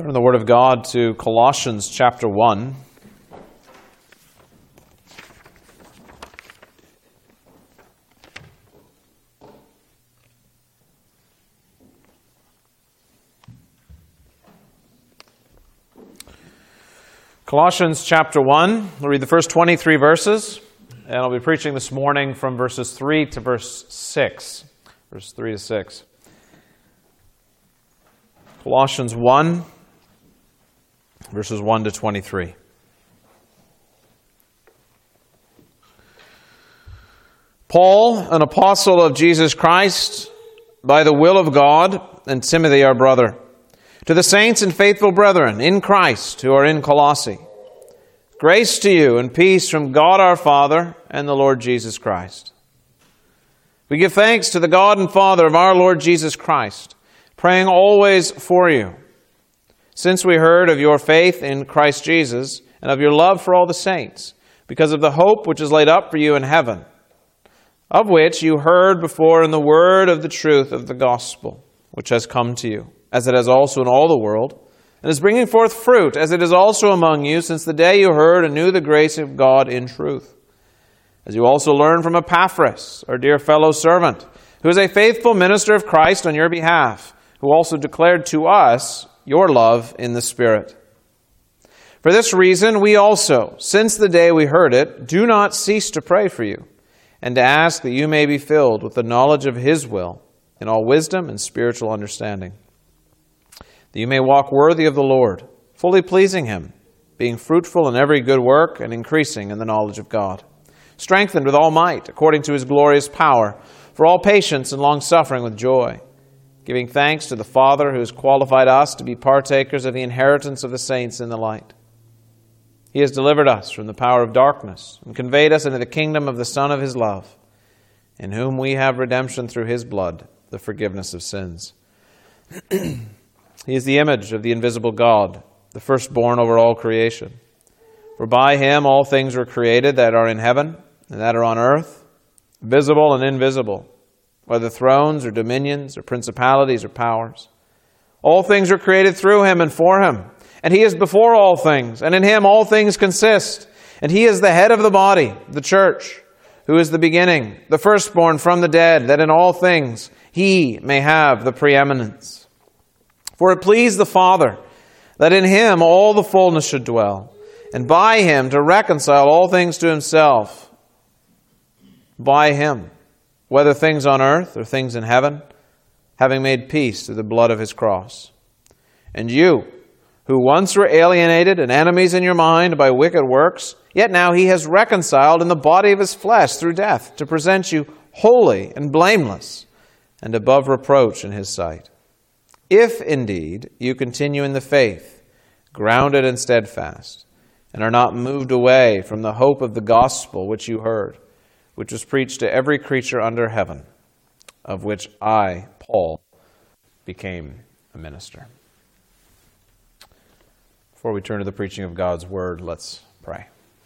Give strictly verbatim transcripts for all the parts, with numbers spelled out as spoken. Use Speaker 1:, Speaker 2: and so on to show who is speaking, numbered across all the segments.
Speaker 1: Turn in the Word of God to Colossians chapter one. Colossians chapter one. We'll read the first twenty-three verses, and I'll be preaching this morning from verses three to verse six. Verse three to six. Colossians one, verses one to twenty-three. Paul, an apostle of Jesus Christ, by the will of God, and Timothy our brother, to the saints and faithful brethren in Christ who are in Colossae, grace to you and peace from God our Father and the Lord Jesus Christ. We give thanks to the God and Father of our Lord Jesus Christ, praying always for you, since we heard of your faith in Christ Jesus and of your love for all the saints, because of the hope which is laid up for you in heaven, of which you heard before in the word of the truth of the gospel, which has come to you, as it has also in all the world, and is bringing forth fruit, as it is also among you, since the day you heard and knew the grace of God in truth. As you also learned from Epaphras, our dear fellow servant, who is a faithful minister of Christ on your behalf, who also declared to us your love in the Spirit. For this reason, we also, since the day we heard it, do not cease to pray for you, and to ask that you may be filled with the knowledge of His will, in all wisdom and spiritual understanding, that you may walk worthy of the Lord, fully pleasing Him, being fruitful in every good work and increasing in the knowledge of God, strengthened with all might, according to His glorious power, for all patience and long-suffering with joy, giving thanks to the Father who has qualified us to be partakers of the inheritance of the saints in the light. He has delivered us from the power of darkness and conveyed us into the kingdom of the Son of His love, in whom we have redemption through His blood, the forgiveness of sins. He is the image of the invisible God, the firstborn over all creation. For by Him all things were created that are in heaven and that are on earth, visible and invisible, whether thrones or dominions or principalities or powers. All things were created through Him and for Him. And He is before all things, and in Him all things consist. And He is the head of the body, the church, who is the beginning, the firstborn from the dead, that in all things He may have the preeminence. For it pleased the Father that in Him all the fullness should dwell, and by Him to reconcile all things to Himself. By Him, whether things on earth or things in heaven, having made peace through the blood of His cross. And you, who once were alienated and enemies in your mind by wicked works, yet now He has reconciled in the body of His flesh through death, to present you holy and blameless and above reproach in His sight. If indeed you continue in the faith, grounded and steadfast, and are not moved away from the hope of the gospel which you heard, which was preached to every creature under heaven, of which I, Paul, became a minister. Before we turn to the preaching of God's word, let's pray.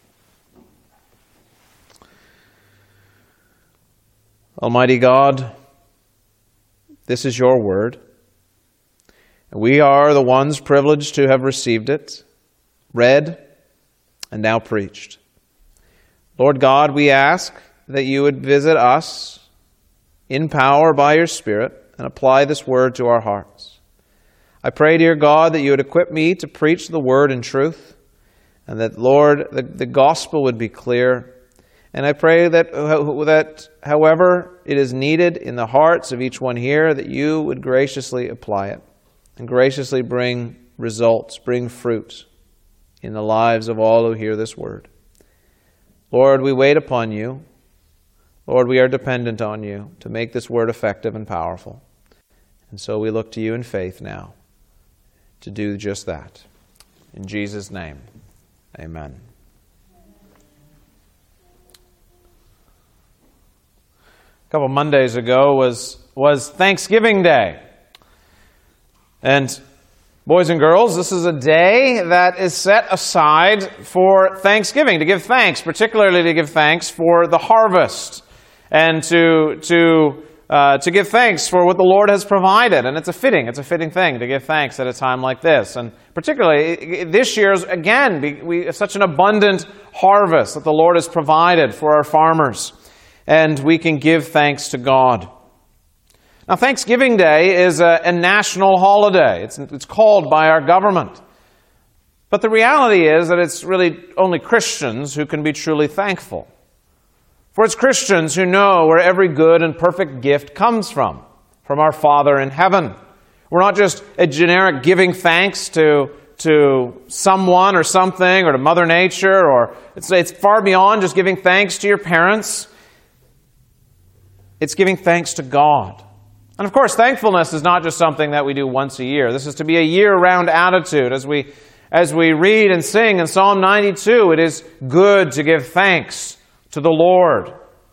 Speaker 1: Almighty God, this is your word. We are the ones privileged to have received it, read, and now preached. Lord God, we ask that you would visit us in power by your Spirit and apply this word to our hearts. I pray, dear God, that you would equip me to preach the word in truth, and that, Lord, the, the gospel would be clear. And I pray that, that however it is needed in the hearts of each one here, that you would graciously apply it and graciously bring results, bring fruit in the lives of all who hear this word. Lord, we wait upon you. Lord, we are dependent on you to make this word effective and powerful. And so we look to you in faith now to do just that. In Jesus' name, amen. A couple Mondays ago was, was Thanksgiving Day. And boys and girls, this is a day that is set aside for Thanksgiving, to give thanks, particularly to give thanks for the harvest, and to, to uh, to give thanks for what the Lord has provided. And it's a fitting, it's a fitting thing to give thanks at a time like this. And particularly this year's, again, we have such an abundant harvest that the Lord has provided for our farmers. And we can give thanks to God. Now, Thanksgiving Day is a, a national holiday. It's, it's called by our government. But the reality is that it's really only Christians who can be truly thankful. For it's Christians who know where every good and perfect gift comes from, from our Father in heaven. We're not just a generic giving thanks to, to someone or something or to Mother Nature, or it's, it's far beyond just giving thanks to your parents. It's giving thanks to God. And of course, thankfulness is not just something that we do once a year. This is to be a year-round attitude. As we, as we read and sing in Psalm ninety-two, it is good to give thanks to the Lord.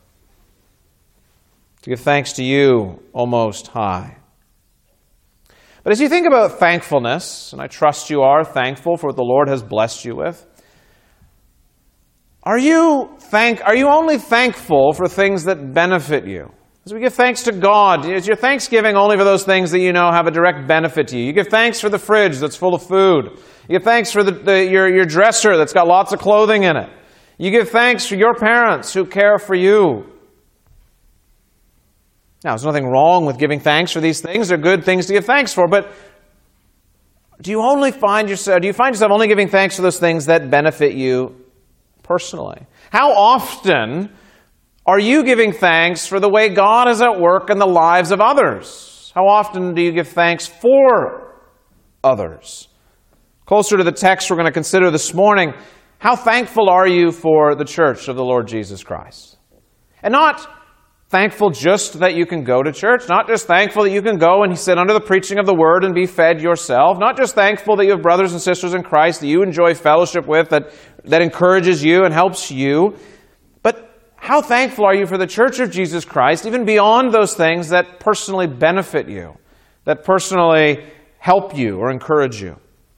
Speaker 1: To give thanks to you, O Most High. But as you think about thankfulness, and I trust you are thankful for what the Lord has blessed you with, are you thank, are you only thankful for things that benefit you? As we give thanks to God, is your thanksgiving only for those things that you know have a direct benefit to you? You give thanks for the fridge that's full of food. You give thanks for the, the, your, your dresser that's got lots of clothing in it. You give thanks for your parents who care for you. Now, there's nothing wrong with giving thanks for these things. They're good things to give thanks for. But do you only find yourself, do you find yourself only giving thanks for those things that benefit you personally? How often are you giving thanks for the way God is at work in the lives of others? How often do you give thanks for others? Closer to the text we're going to consider this morning, how thankful are you for the church of the Lord Jesus Christ? And not thankful just that you can go to church, not just thankful that you can go and sit under the preaching of the Word and be fed yourself, not just thankful that you have brothers and sisters in Christ that you enjoy fellowship with, that, that encourages you and helps you, but how thankful are you for the Church of Jesus Christ, even beyond those things that personally benefit you, that personally help you or encourage you?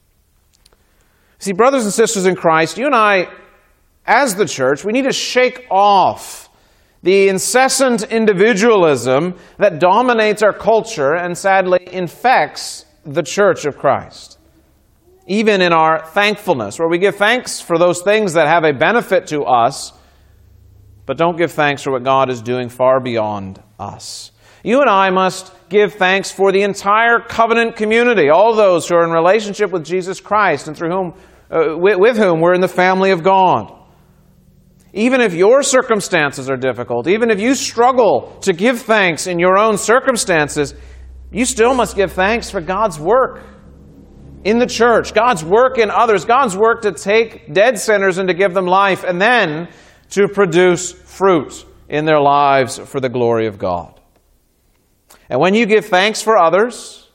Speaker 1: See, brothers and sisters in Christ, you and I, as the church, we need to shake off the incessant individualism that dominates our culture and sadly infects the church of Christ. Even in our thankfulness, where we give thanks for those things that have a benefit to us, but don't give thanks for what God is doing far beyond us. You and I must give thanks for the entire covenant community, all those who are in relationship with Jesus Christ and through whom, uh, with, with whom we're in the family of God. Even if your circumstances are difficult, even if you struggle to give thanks in your own circumstances, you still must give thanks for God's work in the church, God's work in others, God's work to take dead sinners and to give them life, and then to produce fruit in their lives for the glory of God. And when you give thanks for others,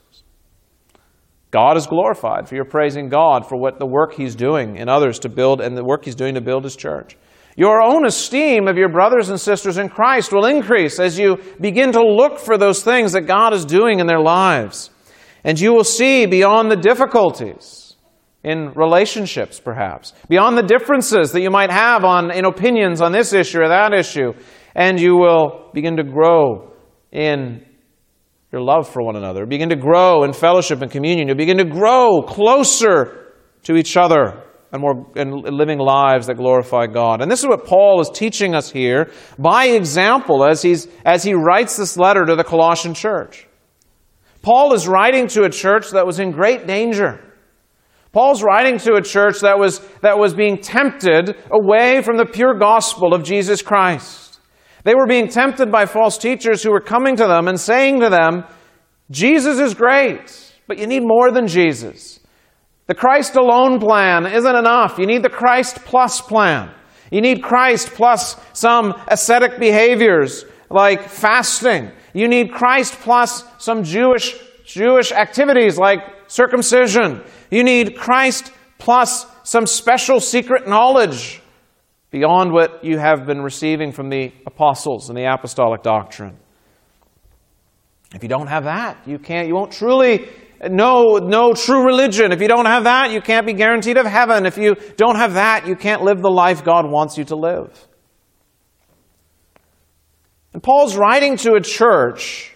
Speaker 1: God is glorified, for you're praising God for what the work He's doing in others to build, and the work He's doing to build His church. Your own esteem of your brothers and sisters in Christ will increase as you begin to look for those things that God is doing in their lives. And you will see beyond the difficulties in relationships, perhaps, beyond the differences that you might have on, in opinions on this issue or that issue, and you will begin to grow in your love for one another, begin to grow in fellowship and communion. You'll begin to grow closer to each other and more and living lives that glorify God. And this is what Paul is teaching us here by example as he's as he writes this letter to the Colossian church. Paul is writing to a church that was in great danger. Paul's writing to a church that was that was being tempted away from the pure gospel of Jesus Christ. They were being tempted by false teachers who were coming to them and saying to them, Jesus is great, but you need more than Jesus. The Christ alone plan isn't enough. You need the Christ plus plan. You need Christ plus some ascetic behaviors like fasting. You need Christ plus some Jewish, Jewish activities like circumcision. You need Christ plus some special secret knowledge beyond what you have been receiving from the apostles and the apostolic doctrine. If you don't have that, you can't, you won't truly know, know true religion. If you don't have that, you can't be guaranteed of heaven. If you don't have that, you can't live the life God wants you to live. And Paul's writing to a church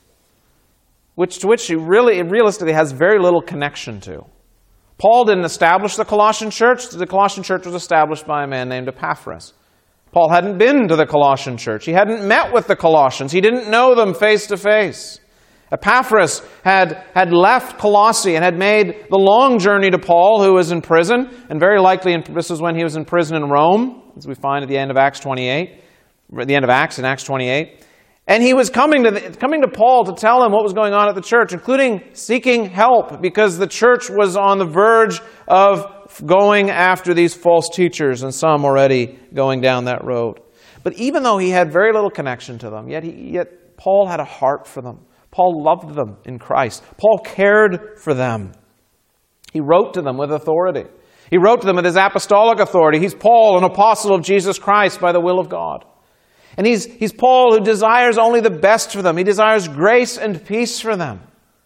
Speaker 1: which to which he really, realistically has very little connection to. Paul didn't establish the Colossian church. The Colossian church was established by a man named Epaphras. Paul hadn't been to the Colossian church. He hadn't met with the Colossians. He didn't know them face to face. Epaphras had, had left Colossae and had made the long journey to Paul, who was in prison, and very likely in, this is when he was in prison in Rome, as we find at the end of Acts twenty-eight, at the end of Acts in Acts twenty-eight. And he was coming to, the, coming to Paul to tell him what was going on at the church, including seeking help, because the church was on the verge of going after these false teachers, and some already going down that road. But even though he had very little connection to them, yet, he, yet Paul had a heart for them. Paul loved them in Christ. Paul cared for them. He wrote to them with authority. He wrote to them with his apostolic authority. He's Paul, an apostle of Jesus Christ by the will of God. And he's, he's Paul who desires only the best for them. He desires grace and peace for them.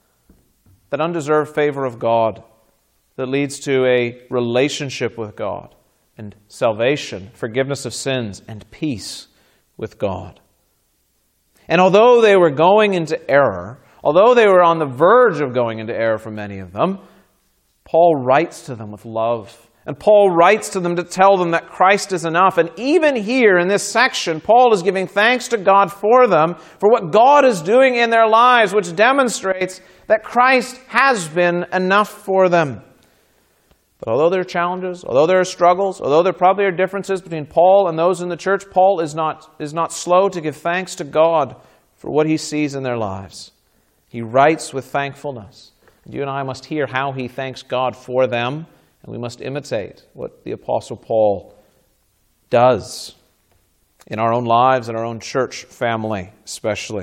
Speaker 1: That undeserved favor of God that leads to a relationship with God and salvation, forgiveness of sins, and peace with God. And although they were going into error, although they were on the verge of going into error for many of them, Paul writes to them with love. And Paul writes to them to tell them that Christ is enough. And even here in this section, Paul is giving thanks to God for them, for what God is doing in their lives, which demonstrates that Christ has been enough for them. But although there are challenges, although there are struggles, although there probably are differences between Paul and those in the church, Paul is not, is not slow to give thanks to God for what he sees in their lives. He writes with thankfulness. And you and I must hear how he thanks God for them, and we must imitate what the Apostle Paul does in our own lives and our own church family especially.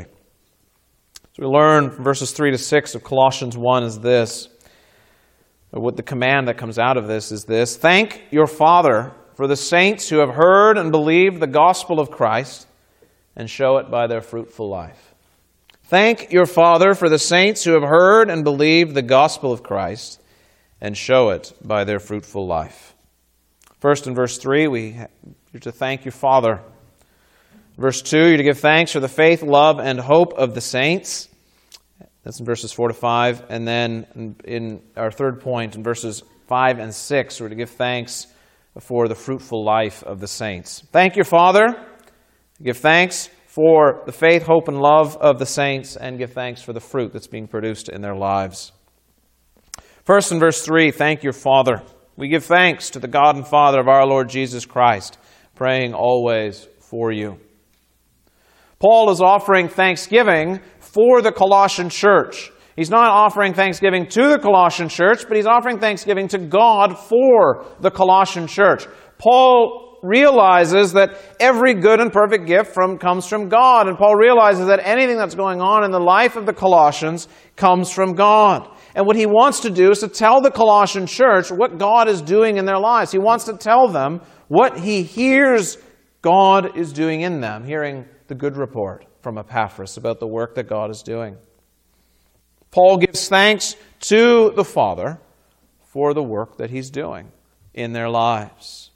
Speaker 1: So we learn from verses three to six of Colossians one is this. What the command that comes out of this is this: thank your Father for the saints who have heard and believed the gospel of Christ, and show it by their fruitful life. Thank your Father for the saints who have heard and believed the gospel of Christ, and show it by their fruitful life. First in verse three, we you're to thank your Father. Verse two, you're to give thanks for the faith, love, and hope of the saints. That's in verses four to five. And then in our third point, in verses five and six, we're to give thanks for the fruitful life of the saints. Thank your Father. Give thanks for the faith, hope, and love of the saints, and give thanks for the fruit that's being produced in their lives. First, in verse three, thank your Father. We give thanks to the God and Father of our Lord Jesus Christ, praying always for you. Paul is offering thanksgiving for the Colossian church. He's not offering thanksgiving to the Colossian church, but he's offering thanksgiving to God for the Colossian church. Paul realizes that every good and perfect gift from, comes from God, and Paul realizes that anything that's going on in the life of the Colossians comes from God. And what he wants to do is to tell the Colossian church what God is doing in their lives. He wants to tell them what he hears God is doing in them, hearing the good report from Epaphras about the work that God is doing. Paul gives thanks to the Father for the work that he's doing in their lives.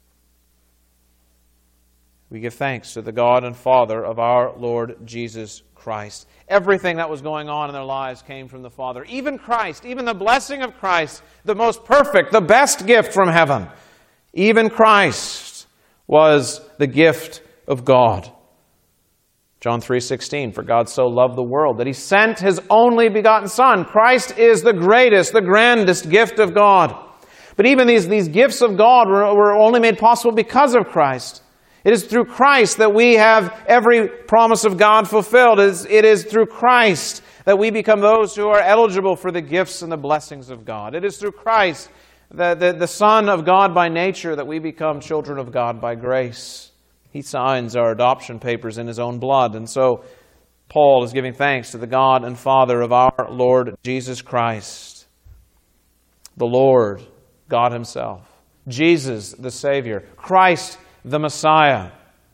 Speaker 1: We give thanks to the God and Father of our Lord Jesus Christ. Everything that was going on in their lives came from the Father. Even Christ, even the blessing of Christ, the most perfect, the best gift from heaven. Even Christ was the gift of God. John three sixteen, for God so loved the world that he sent his only begotten Son. Christ is the greatest, the grandest gift of God. But even these, these gifts of God were, were only made possible because of Christ. It is through Christ that we have every promise of God fulfilled. It is, it is through Christ that we become those who are eligible for the gifts and the blessings of God. It is through Christ, the, the, the Son of God by nature, that we become children of God by grace. He signs our adoption papers in his own blood. And so Paul is giving thanks to the God and Father of our Lord Jesus Christ, the Lord, God himself, Jesus, the Savior, Christ, the Messiah.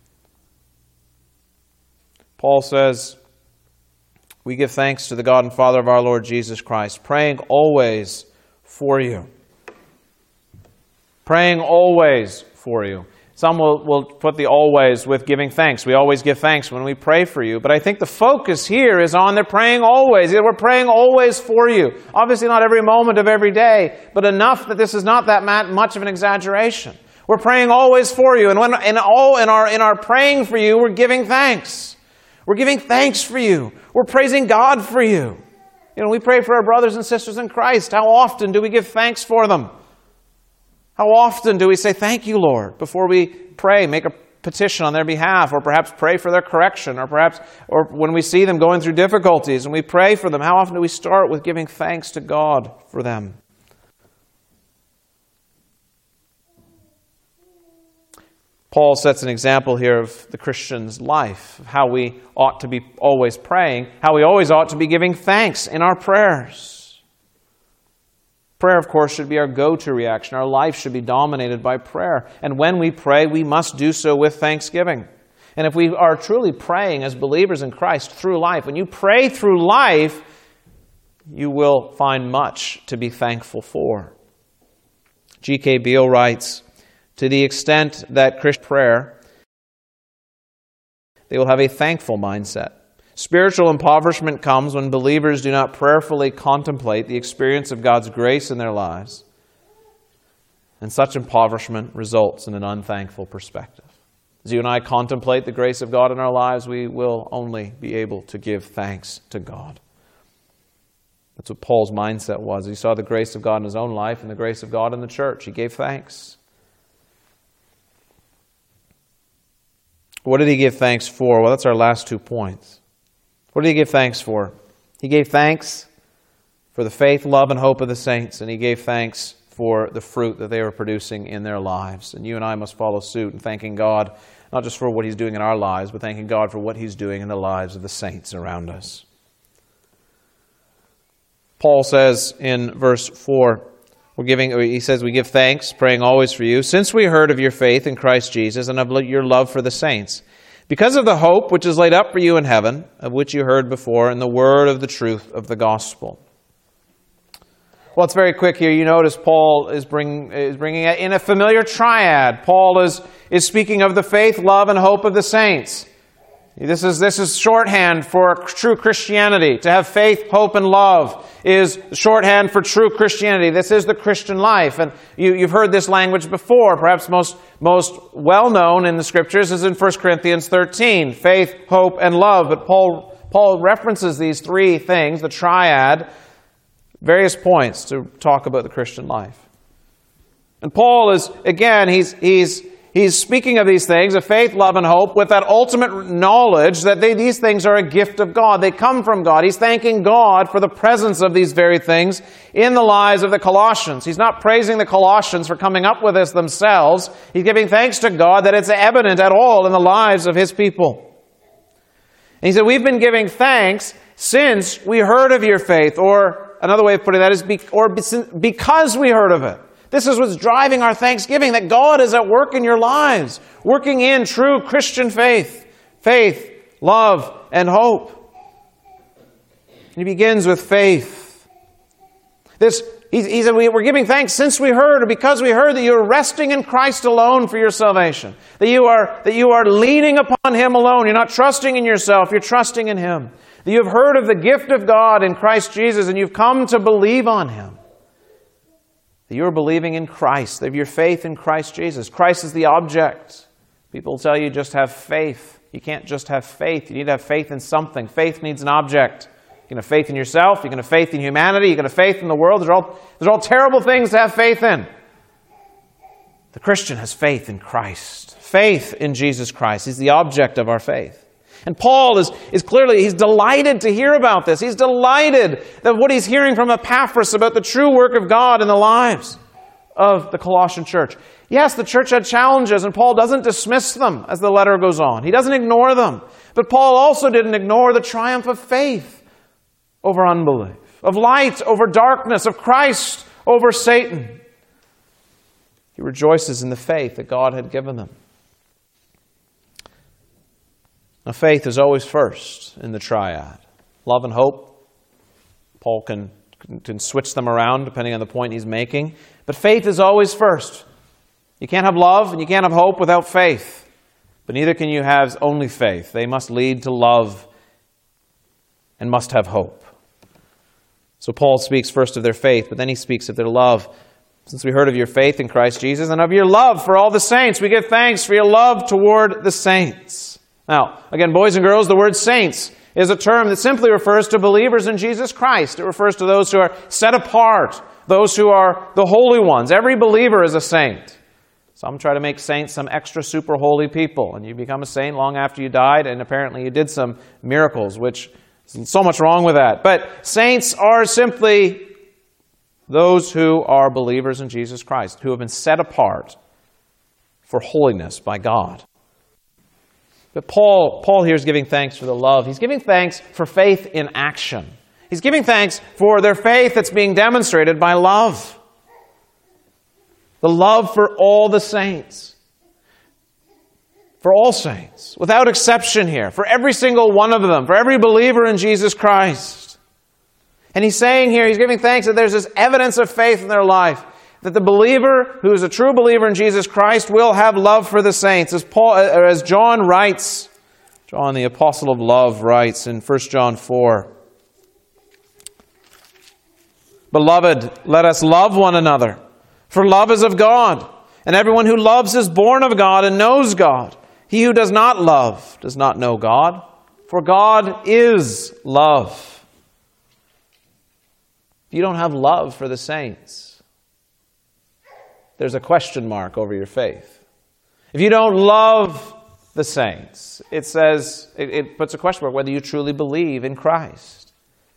Speaker 1: Paul says, we give thanks to the God and Father of our Lord Jesus Christ, praying always for you. Praying always for you. Some will, will put the always with giving thanks. We always give thanks when we pray for you. But I think the focus here is on they're praying always. We're praying always for you. Obviously not every moment of every day, but enough that this is not that much of an exaggeration. We're praying always for you. And when in all in our in our praying for you, we're giving thanks. We're giving thanks for you. We're praising God for you. You know, we pray for our brothers and sisters in Christ. How often do we give thanks for them? How often do we say, thank you, Lord, before we pray, make a petition on their behalf, or perhaps pray for their correction, or perhaps or when we see them going through difficulties and we pray for them, how often do we start with giving thanks to God for them? Paul sets an example here of the Christian's life, of how we ought to be always praying, how we always ought to be giving thanks in our prayers. Prayer, of course, should be our go-to reaction. Our life should be dominated by prayer. And when we pray, we must do so with thanksgiving. And if we are truly praying as believers in Christ through life, when you pray through life, you will find much to be thankful for. G K Beale writes, to the extent that Christian prayer, they will have a thankful mindset. Spiritual impoverishment comes when believers do not prayerfully contemplate the experience of God's grace in their lives. And such impoverishment results in an unthankful perspective. As you and I contemplate the grace of God in our lives, we will only be able to give thanks to God. That's what Paul's mindset was. He saw the grace of God in his own life and the grace of God in the church. He gave thanks. What did he give thanks for? Well, that's our last two points. What did he give thanks for? He gave thanks for the faith, love, and hope of the saints, and he gave thanks for the fruit that they were producing in their lives. And you and I must follow suit in thanking God, not just for what he's doing in our lives, but thanking God for what he's doing in the lives of the saints around us. Paul says in verse four, we're giving, he says, we give thanks, praying always for you, since we heard of your faith in Christ Jesus and of your love for the saints, because of the hope which is laid up for you in heaven, of which you heard before, in the word of the truth of the gospel. Well, it's very quick here. You notice Paul is, bring, is bringing it in a familiar triad. Paul is, is speaking of the faith, love, and hope of the saints. This is, this is shorthand for true Christianity. To have faith, hope, and love is shorthand for true Christianity. This is the Christian life. And you, you've heard this language before. Perhaps most, most well-known in the Scriptures is in First Corinthians thirteen. Faith, hope, and love. But Paul, Paul references these three things, the triad, various points to talk about the Christian life. And Paul is, again, he's, he's, he's speaking of these things, of faith, love, and hope, with that ultimate knowledge that they, these things are a gift of God. They come from God. He's thanking God for the presence of these very things in the lives of the Colossians. He's not praising the Colossians for coming up with this themselves. He's giving thanks to God that it's evident at all in the lives of His people. And he said, we've been giving thanks since we heard of your faith, or another way of putting that is, be, or because we heard of it. This is what's driving our thanksgiving, that God is at work in your lives, working in true Christian faith, faith, love, and hope. And he begins with faith. This, he, he said, we're giving thanks since we heard, or because we heard that you're resting in Christ alone for your salvation. That you are, that you are leaning upon Him alone. You're not trusting in yourself, you're trusting in Him. That you have heard of the gift of God in Christ Jesus, and you've come to believe on Him. That you're believing in Christ, that your faith in Christ Jesus. Christ is the object. People tell you just have faith. You can't just have faith. You need to have faith in something. Faith needs an object. You can have faith in yourself. You can have faith in humanity. You can have faith in the world. These are all, these are all terrible things to have faith in. The Christian has faith in Christ. Faith in Jesus Christ. He's the object of our faith. And Paul is, is clearly, he's delighted to hear about this. He's delighted that what he's hearing from Epaphras about the true work of God in the lives of the Colossian church. Yes, the church had challenges, and Paul doesn't dismiss them as the letter goes on. He doesn't ignore them. But Paul also didn't ignore the triumph of faith over unbelief, of light over darkness, of Christ over Satan. He rejoices in the faith that God had given them. Now, faith is always first in the triad. Love and hope, Paul can, can switch them around depending on the point he's making. But faith is always first. You can't have love and you can't have hope without faith. But neither can you have only faith. They must lead to love and must have hope. So Paul speaks first of their faith, but then he speaks of their love. Since we heard of your faith in Christ Jesus and of your love for all the saints, we give thanks for your love toward the saints. Now, again, boys and girls, the word saints is a term that simply refers to believers in Jesus Christ. It refers to those who are set apart, those who are the holy ones. Every believer is a saint. Some try to make saints some extra super holy people, and you become a saint long after you died, and apparently you did some miracles, which is so much wrong with that. But saints are simply those who are believers in Jesus Christ, who have been set apart for holiness by God. But Paul, Paul here is giving thanks for the love. He's giving thanks for faith in action. He's giving thanks for their faith that's being demonstrated by love. The love for all the saints. For all saints, without exception here. For every single one of them. For every believer in Jesus Christ. And he's saying here, he's giving thanks that there's this evidence of faith in their life. That the believer who is a true believer in Jesus Christ will have love for the saints. As Paul, or as John writes, John the apostle of love writes in First John four. Beloved, let us love one another. For love is of God, and everyone who loves is born of God and knows God. He who does not love does not know God, for God is love. If you don't have love for the saints, there's a question mark over your faith. If you don't love the saints, it says, it, it puts a question mark whether you truly believe in Christ.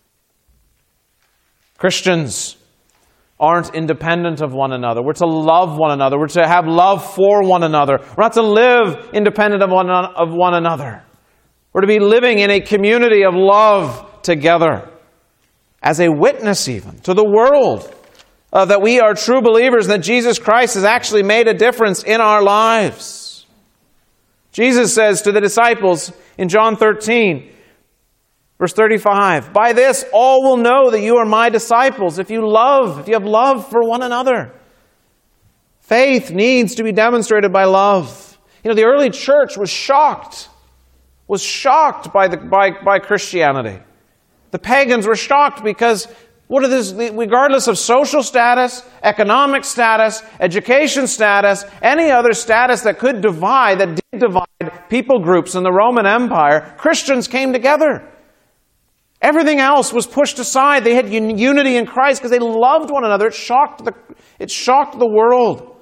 Speaker 1: Christians aren't independent of one another. We're to love one another. We're to have love for one another. We're not to live independent of one, of one another. We're to be living in a community of love together as a witness even to the world uh, that we are true believers, that Jesus Christ has actually made a difference in our lives. Jesus says to the disciples in John thirteen, verse thirty-five, by this all will know that you are my disciples, if you love, if you have love for one another. Faith needs to be demonstrated by love. You know, the early church was shocked, was shocked by, the, by, by Christianity. The pagans were shocked because, what are this, regardless of social status, economic status, education status, any other status that could divide, that did divide people groups in the Roman Empire, Christians came together. Everything else was pushed aside. They had un- unity in Christ because they loved one another. It shocked the, it shocked the world.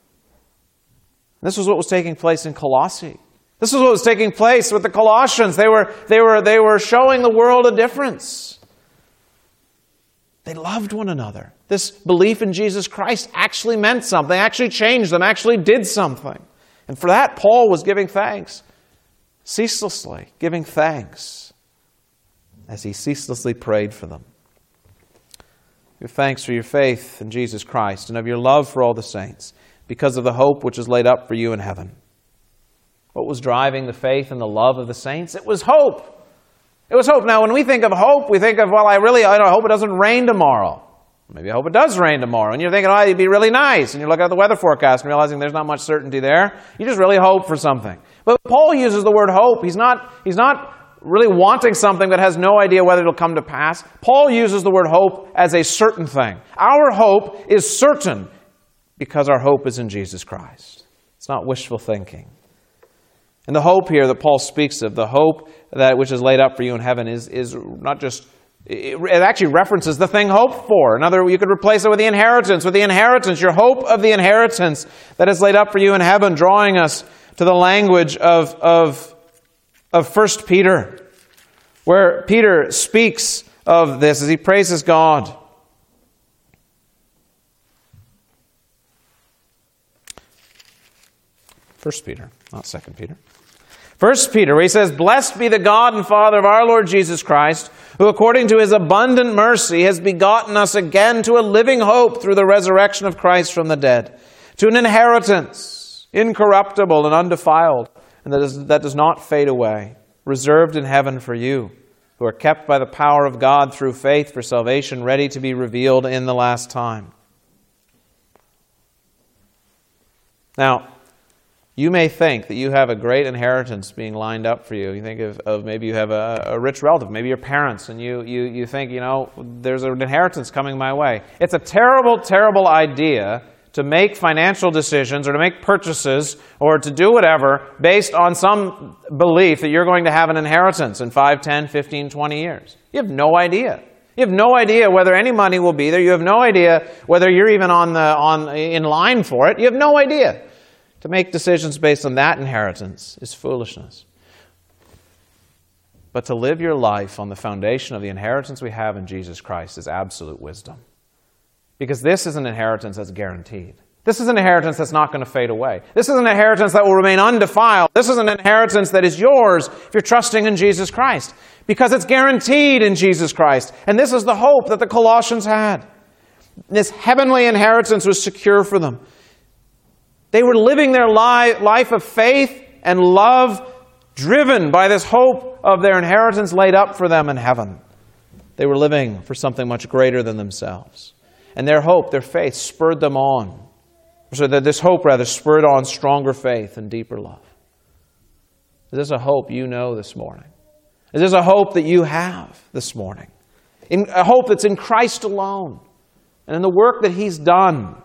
Speaker 1: This was what was taking place in Colossae. This was what was taking place with the Colossians. They were, they were, they were showing the world a difference. They loved one another. This belief in Jesus Christ actually meant something, actually changed them, actually did something. And for that, Paul was giving thanks, ceaselessly giving thanks, as he ceaselessly prayed for them. Give thanks for your faith in Jesus Christ and of your love for all the saints, because of the hope which is laid up for you in heaven. What was driving the faith and the love of the saints? It was hope. It was hope. Now, when we think of hope, we think of, well, I really I hope it doesn't rain tomorrow. Maybe I hope it does rain tomorrow. And you're thinking, oh, it'd be really nice. And you're looking at the weather forecast and realizing there's not much certainty there. You just really hope for something. But Paul uses the word hope. He's not, he's not really wanting something that has no idea whether it'll come to pass. Paul uses the word hope as a certain thing. Our hope is certain because our hope is in Jesus Christ. It's not wishful thinking. And the hope here that Paul speaks of, the hope that which is laid up for you in heaven, is, is not just, it, it actually references the thing hoped for. Another, you could replace it with the inheritance. With the inheritance, your hope of the inheritance that is laid up for you in heaven, drawing us to the language of, of, of First Peter, where Peter speaks of this as he praises God. First Peter, not Second Peter. First Peter, where he says, blessed be the God and Father of our Lord Jesus Christ, who according to his abundant mercy has begotten us again to a living hope through the resurrection of Christ from the dead, to an inheritance incorruptible and undefiled, and that, is, that does not fade away, reserved in heaven for you, who are kept by the power of God through faith for salvation, ready to be revealed in the last time. Now, you may think that you have a great inheritance being lined up for you. You think of, of maybe you have a, a rich relative, maybe your parents, and you, you, you think, you know, there's an inheritance coming my way. It's a terrible, terrible idea to make financial decisions or to make purchases or to do whatever based on some belief that you're going to have an inheritance in five, ten, fifteen, twenty years. You have no idea. You have no idea whether any money will be there. You have no idea whether you're even on the on in line for it. You have no idea. To make decisions based on that inheritance is foolishness. But to live your life on the foundation of the inheritance we have in Jesus Christ is absolute wisdom. Because this is an inheritance that's guaranteed. This is an inheritance that's not going to fade away. This is an inheritance that will remain undefiled. This is an inheritance that is yours if you're trusting in Jesus Christ. Because it's guaranteed in Jesus Christ. And this is the hope that the Colossians had. This heavenly inheritance was secure for them. They were living their li- life of faith and love, driven by this hope of their inheritance laid up for them in heaven. They were living for something much greater than themselves. And their hope, their faith, spurred them on. So that this hope, rather, spurred on stronger faith and deeper love. Is this a hope you know this morning? Is this a hope that you have this morning? In, a hope that's in Christ alone and in the work that He's done.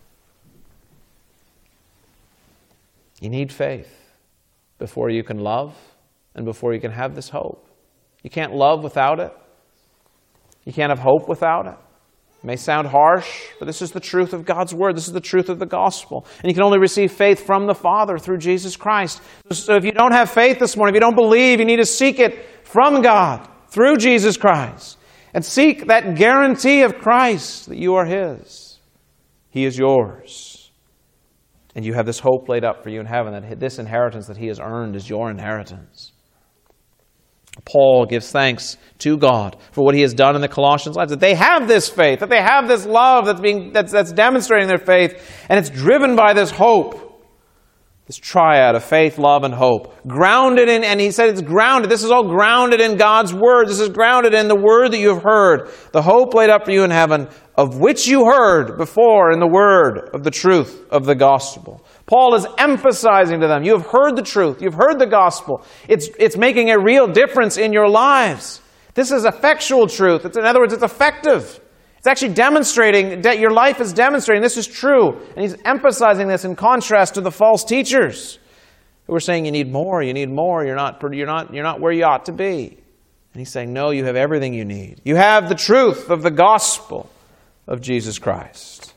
Speaker 1: You need faith before you can love and before you can have this hope. You can't love without it. You can't have hope without it. It may sound harsh, but this is the truth of God's Word. This is the truth of the gospel. And you can only receive faith from the Father through Jesus Christ. So if you don't have faith this morning, if you don't believe, you need to seek it from God through Jesus Christ. And seek that guarantee of Christ that you are His. He is yours. And you have this hope laid up for you in heaven, that this inheritance that He has earned is your inheritance. Paul gives thanks to God for what He has done in the Colossians' lives, that they have this faith, that they have this love that's being that's, that's demonstrating their faith, and it's driven by this hope. This triad of faith, love, and hope. Grounded in, and he said it's grounded. This is all grounded in God's Word. This is grounded in the Word that you have heard. The hope laid up for you in heaven, of which you heard before in the Word of the truth of the gospel. Paul is emphasizing to them, you have heard the truth. You've heard the gospel. It's, it's making a real difference in your lives. This is effectual truth. It's, in other words, it's effective. It's actually demonstrating that your life is demonstrating this is true. And he's emphasizing this in contrast to the false teachers who are saying you need more, you need more, you're not, you're not, you're not where you ought to be. And he's saying, no, you have everything you need. You have the truth of the gospel of Jesus Christ.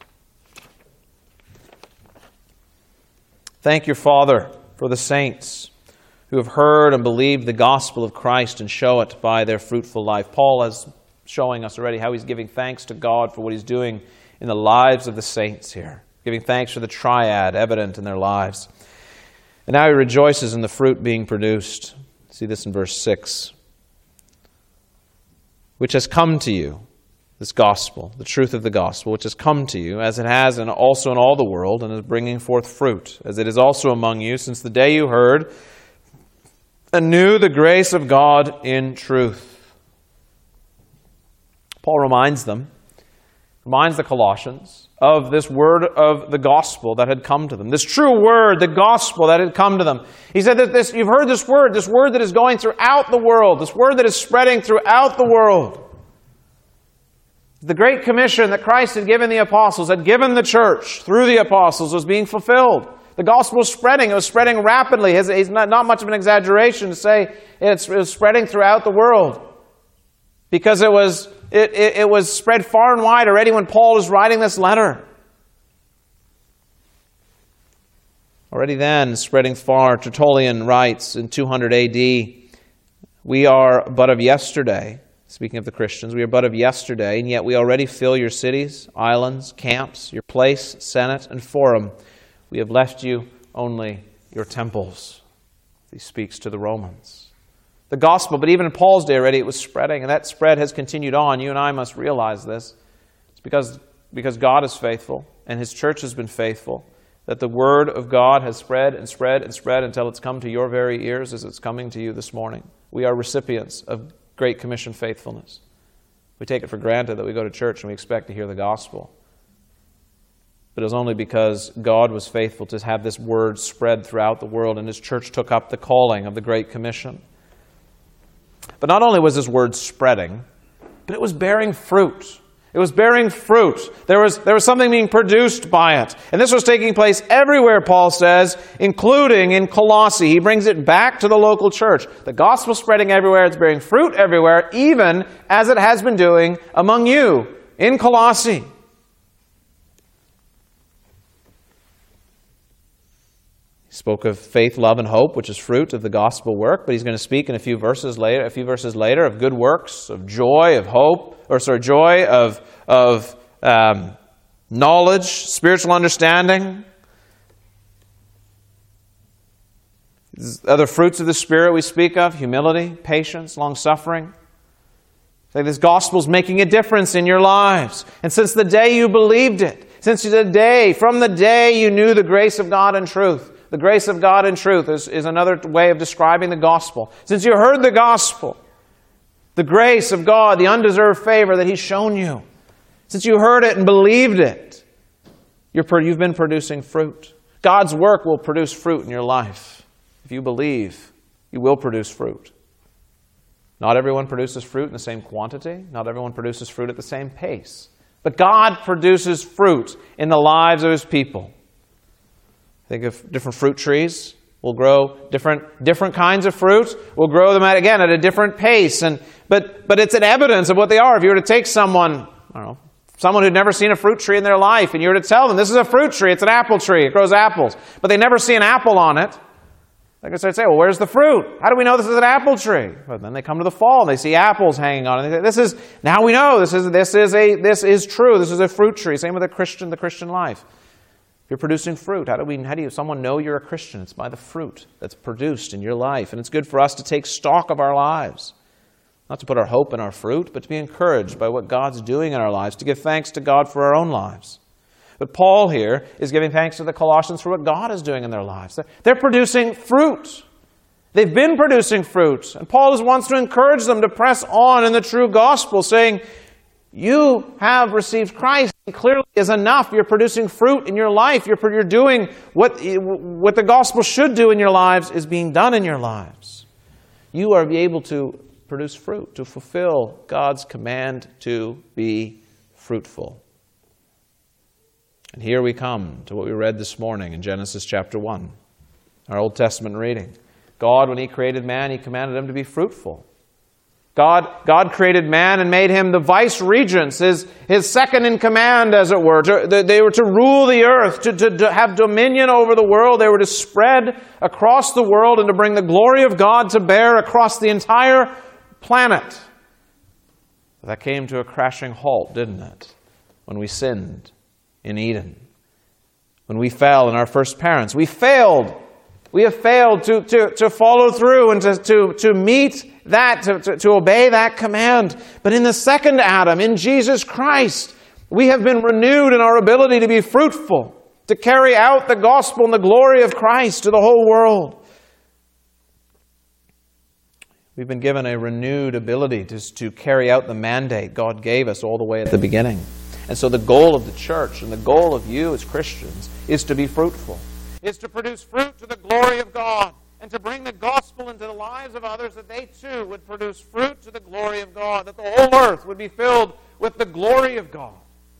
Speaker 1: Thank your Father for the saints who have heard and believed the gospel of Christ and show it by their fruitful life. Paul has showing us already how he's giving thanks to God for what He's doing in the lives of the saints here. Giving thanks for the triad evident in their lives. And now he rejoices in the fruit being produced. See this in verse six. Which has come to you, this gospel, the truth of the gospel, which has come to you, as it has and also in all the world, and is bringing forth fruit, as it is also among you, since the day you heard and knew the grace of God in truth. Paul reminds them, reminds the Colossians of this word of the gospel that had come to them. This true word, the gospel that had come to them. He said that this, you've heard this word, this word that is going throughout the world, this word that is spreading throughout the world. The Great Commission that Christ had given the apostles, had given the church through the apostles, was being fulfilled. The gospel was spreading. It was spreading rapidly. It's, it's not, not much of an exaggeration to say it's, it was spreading throughout the world. Because it was it, it, it was spread far and wide already when Paul was writing this letter. Already then, spreading far, Tertullian writes in two hundred A D, we are but of yesterday, speaking of the Christians, we are but of yesterday, and yet we already fill your cities, islands, camps, your place, senate, and forum. We have left you only your temples. He speaks to the Romans. The gospel, but even in Paul's day already, it was spreading, and that spread has continued on. You and I must realize this. It's because, because God is faithful, and His church has been faithful, that the word of God has spread and spread and spread until it's come to your very ears as it's coming to you this morning. We are recipients of Great Commission faithfulness. We take it for granted that we go to church and we expect to hear the gospel. But it was only because God was faithful to have this word spread throughout the world, and His church took up the calling of the Great Commission. But not only was this word spreading, but it was bearing fruit. It was bearing fruit. There was, there was something being produced by it. And this was taking place everywhere, Paul says, including in Colossae. He brings it back to the local church. The gospel spreading everywhere. It's bearing fruit everywhere, even as it has been doing among you in Colossae. He spoke of faith, love, and hope, which is fruit of the gospel work. But he's going to speak in a few verses later, a few verses later, of good works, of joy, of hope, or sorry, joy, of of um, knowledge, spiritual understanding. Other fruits of the Spirit we speak of: humility, patience, long-suffering. Say this gospel is making a difference in your lives, and since the day you believed it, since the day, from the day you knew the grace of God and truth. The grace of God and truth is, is another way of describing the gospel. Since you heard the gospel, the grace of God, the undeserved favor that He's shown you, since you heard it and believed it, you're, you've been producing fruit. God's work will produce fruit in your life. If you believe, you will produce fruit. Not everyone produces fruit in the same quantity. Not everyone produces fruit at the same pace. But God produces fruit in the lives of His people. Think of different fruit trees. We'll grow different different kinds of fruit. We'll grow them, at, again, at a different pace. And but but it's an evidence of what they are. If you were to take someone, I don't know, someone who'd never seen a fruit tree in their life, and you were to tell them, this is a fruit tree, it's an apple tree, it grows apples, but they never see an apple on it, they're going to start saying, well, where's the fruit? How do we know this is an apple tree? But then they come to the fall, and they see apples hanging on it. And they say, this is, now we know, this is, this is a, this is true, this is a fruit tree. Same with the Christian, the Christian life. You're producing fruit. How do we? How do you? Someone know you're a Christian? It's by the fruit that's produced in your life, and it's good for us to take stock of our lives, not to put our hope in our fruit, but to be encouraged by what God's doing in our lives, to give thanks to God for our own lives. But Paul here is giving thanks to the Colossians for what God is doing in their lives. They're producing fruit. They've been producing fruit, and Paul just wants to encourage them to press on in the true gospel, saying, you have received Christ. It clearly is enough. You're producing fruit in your life. You're, you're doing what, what the gospel should do in your lives is being done in your lives. You are able to produce fruit, to fulfill God's command to be fruitful. And here we come to what we read this morning in Genesis chapter one, our Old Testament reading. God, when He created man, He commanded him to be fruitful. God, God created man and made him the vice-regents, his, his second in command, as it were. To, they were to rule the earth, to, to, to have dominion over the world. They were to spread across the world and to bring the glory of God to bear across the entire planet. That came to a crashing halt, didn't it? When we sinned in Eden. When we fell in our first parents. We failed. We have failed to, to, to follow through and to, to, to meet that, to, to, to obey that command. But in the second Adam, in Jesus Christ, we have been renewed in our ability to be fruitful, to carry out the gospel and the glory of Christ to the whole world. We've been given a renewed ability to, to carry out the mandate God gave us all the way at the beginning. And so the goal of the church and the goal of you as Christians is to be fruitful. Is to produce fruit to the glory of God and to bring the gospel into the lives of others, that they too would produce fruit to the glory of God, that the whole earth would be filled with the glory of God.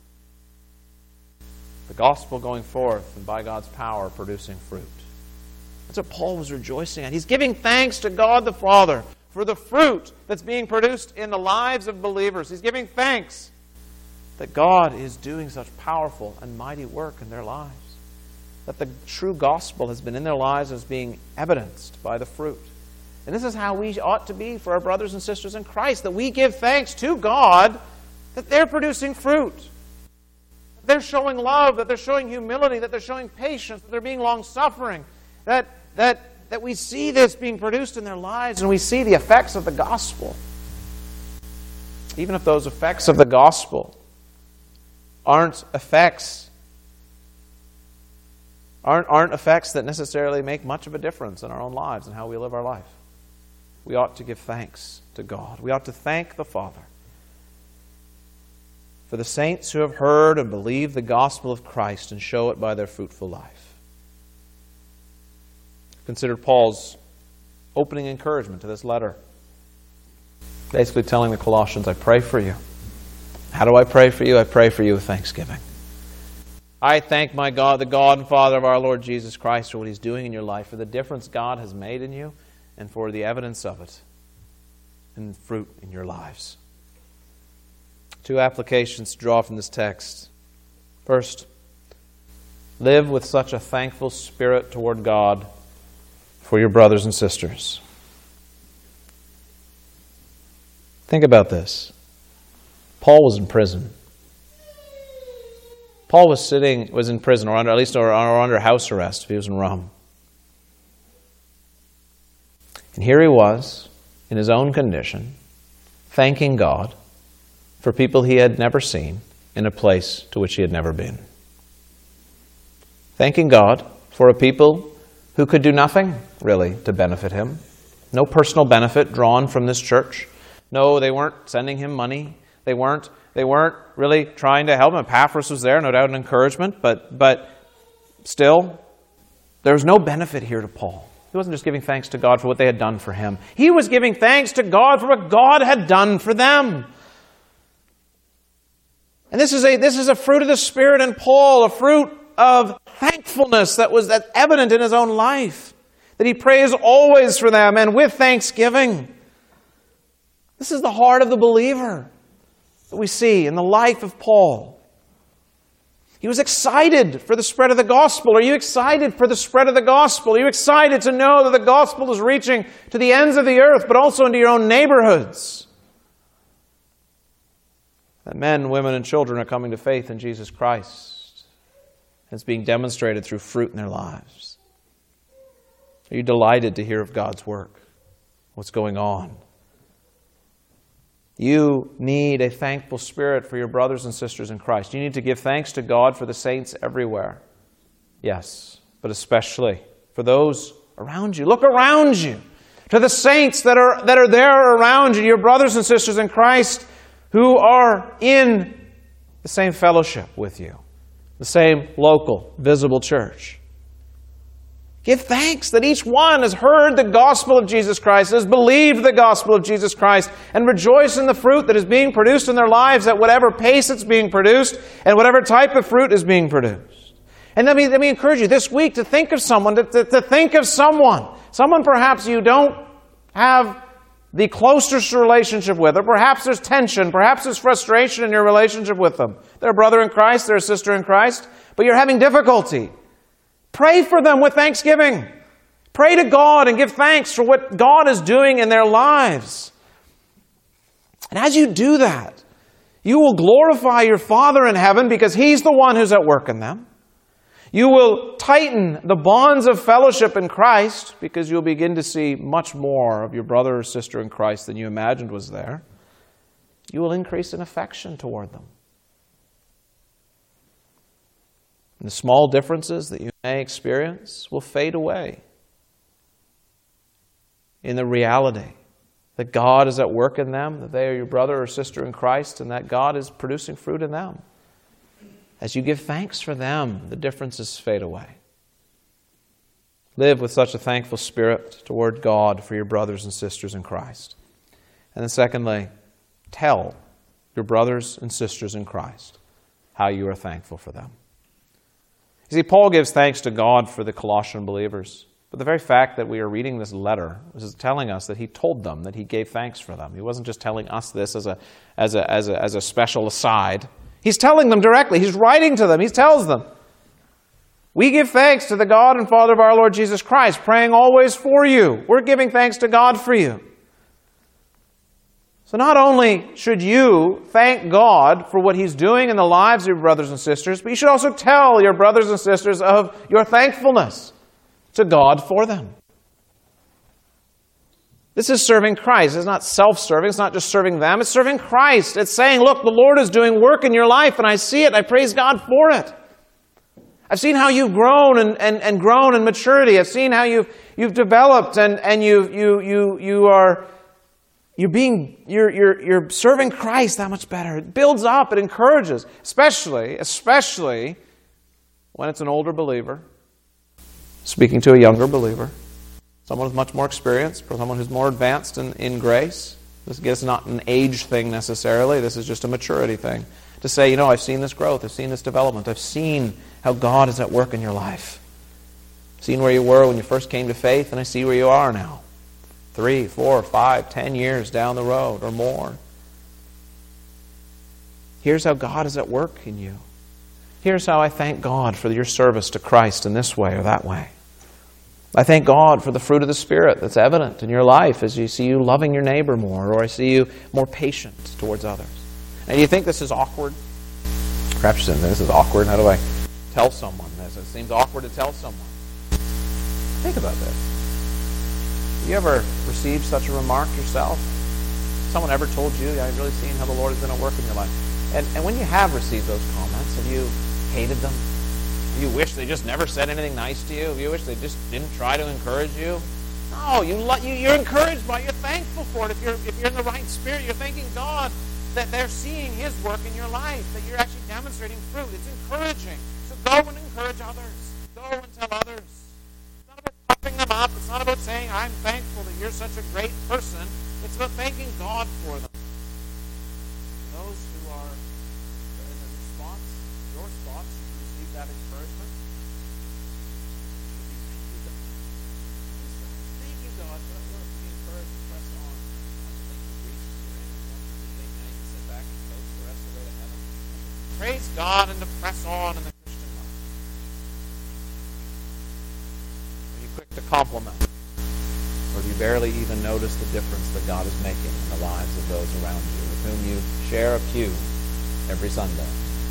Speaker 1: The gospel going forth and by God's power producing fruit. That's what Paul was rejoicing at. He's giving thanks to God the Father for the fruit that's being produced in the lives of believers. He's giving thanks that God is doing such powerful and mighty work in their lives. That the true gospel has been in their lives as being evidenced by the fruit. And this is how we ought to be for our brothers and sisters in Christ, that we give thanks to God that they're producing fruit. That they're showing love, that they're showing humility, that they're showing patience, that they're being long-suffering, that, that, that we see this being produced in their lives and we see the effects of the gospel. Even if those effects of the gospel aren't effects Aren't, aren't effects that necessarily make much of a difference in our own lives and how we live our life. We ought to give thanks to God. We ought to thank the Father for the saints who have heard and believed the gospel of Christ and show it by their fruitful life. Consider Paul's opening encouragement to this letter. Basically telling the Colossians, I pray for you. How do I pray for you? I pray for you with thanksgiving. I thank my God, the God and Father of our Lord Jesus Christ, for what He's doing in your life, for the difference God has made in you, and for the evidence of it and fruit in your lives. Two applications to draw from this text. First, live with such a thankful spirit toward God for your brothers and sisters. Think about this. Paul was in prison. Paul was sitting, was in prison, or under, at least or, or under house arrest if he was in Rome. And here he was, in his own condition, thanking God for people he had never seen in a place to which he had never been. Thanking God for a people who could do nothing, really, to benefit him. No personal benefit drawn from this church. No, they weren't sending him money. They weren't, they weren't really trying to help him. Epaphras was there, no doubt an encouragement, but, but still, there was no benefit here to Paul. He wasn't just giving thanks to God for what they had done for him. He was giving thanks to God for what God had done for them. And this is a, this is a fruit of the Spirit in Paul, a fruit of thankfulness that was that evident in his own life, that he prays always for them and with thanksgiving. This is the heart of the believer that we see in the life of Paul. He was excited for the spread of the gospel. Are you excited for the spread of the gospel? Are you excited to know that the gospel is reaching to the ends of the earth, but also into your own neighborhoods? That men, women, and children are coming to faith in Jesus Christ. It's being demonstrated through fruit in their lives. Are you delighted to hear of God's work? What's going on? You need a thankful spirit for your brothers and sisters in Christ. You need to give thanks to God for the saints everywhere. Yes, but especially for those around you. Look around you. To the saints that are, that are there around you, your brothers and sisters in Christ who are in the same fellowship with you, the same local, visible church. Give thanks that each one has heard the gospel of Jesus Christ, has believed the gospel of Jesus Christ, and rejoice in the fruit that is being produced in their lives at whatever pace it's being produced and whatever type of fruit is being produced. And let me, let me encourage you this week to think of someone, to, to, to think of someone, someone perhaps you don't have the closest relationship with, or perhaps there's tension, perhaps there's frustration in your relationship with them. They're a brother in Christ, they're a sister in Christ, but you're having difficulty. Pray for them with thanksgiving. Pray to God and give thanks for what God is doing in their lives. And as you do that, you will glorify your Father in heaven because He's the one who's at work in them. You will tighten the bonds of fellowship in Christ because you'll begin to see much more of your brother or sister in Christ than you imagined was there. You will increase in affection toward them. And the small differences that you may experience will fade away in the reality that God is at work in them, that they are your brother or sister in Christ, and that God is producing fruit in them. As you give thanks for them, the differences fade away. Live with such a thankful spirit toward God for your brothers and sisters in Christ. And then secondly, tell your brothers and sisters in Christ how you are thankful for them. You see, Paul gives thanks to God for the Colossian believers. But the very fact that we are reading this letter is telling us that he told them that he gave thanks for them. He wasn't just telling us this as a, as a, as a, as a special aside. He's telling them directly. He's writing to them. He tells them, we give thanks to the God and Father of our Lord Jesus Christ, praying always for you. We're giving thanks to God for you. So not only should you thank God for what He's doing in the lives of your brothers and sisters, but you should also tell your brothers and sisters of your thankfulness to God for them. This is serving Christ. It's not self-serving. It's not just serving them. It's serving Christ. It's saying, look, the Lord is doing work in your life, and I see it. I praise God for it. I've seen how you've grown and, and, and grown in maturity. I've seen how you've, you've developed and, and you, you, you, you are... you're being, you're, you're, you're serving Christ that much better. It builds up, it encourages, especially, especially when it's an older believer speaking to a younger believer, someone with much more experience, someone who's more advanced in, in grace. This is not an age thing necessarily. This is just a maturity thing. To say, you know, I've seen this growth, I've seen this development, I've seen how God is at work in your life. I've seen where you were when you first came to faith, and I see where you are now. Three, four, five, ten years down the road or more. Here's how God is at work in you. Here's how I thank God for your service to Christ in this way or that way. I thank God for the fruit of the Spirit that's evident in your life as you see you loving your neighbor more, or I see you more patient towards others. And you think this is awkward? Perhaps you think this is awkward. How do I tell someone this? It seems awkward to tell someone. Think about this. Have you ever received such a remark yourself? Someone ever told you, I've really seen how the Lord has been at work in your life? And, and when you have received those comments, have you hated them? You wish they just never said anything nice to you? You wish they just didn't try to encourage you? No, you, you, you're encouraged by it. You're thankful for it. If you're, if you're in the right spirit, you're thanking God that they're seeing His work in your life, that you're actually demonstrating fruit. It's encouraging. So go and encourage others. Go and tell others. It's not about puffing them up. It's not about saying, I'm thankful that you're such a great person. It's about thanking God for them. Those who are in the response, your response, you receive that encouragement. Thank you, God, for that word. Be encouraged to press on. Sit back and coast the rest of the way to heaven. Praise God and to press on in the Christian life. Are you quick to compliment? Or do you barely even notice the difference that God is making in the lives of those around you, with whom you share a pew every Sunday?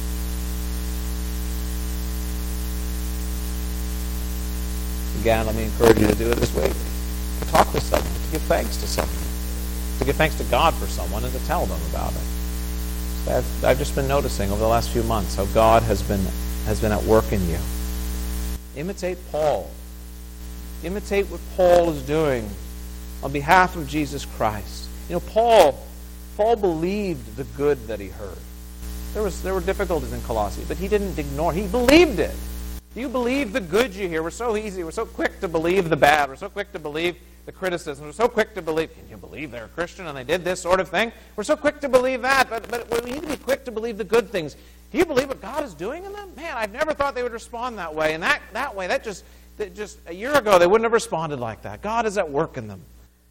Speaker 1: Again, let me encourage you to do it this week. To talk with someone, to give thanks to someone, to give thanks to God for someone, and to tell them about it. So I've, I've just been noticing over the last few months how God has been has been at work in you. Imitate Paul. Imitate what Paul is doing on behalf of Jesus Christ. You know, Paul, Paul believed the good that he heard. There was there were difficulties in Colossae, but he didn't ignore. He believed it. Do you believe the good you hear? We're so easy. We're so quick to believe the bad. We're so quick to believe the criticism. We're so quick to believe, can you believe they're a Christian and they did this sort of thing? We're so quick to believe that, but, but we need to be quick to believe the good things. Do you believe what God is doing in them? Man, I've never thought they would respond that way. And that, that way, that just... That just a year ago, they wouldn't have responded like that. God is at work in them.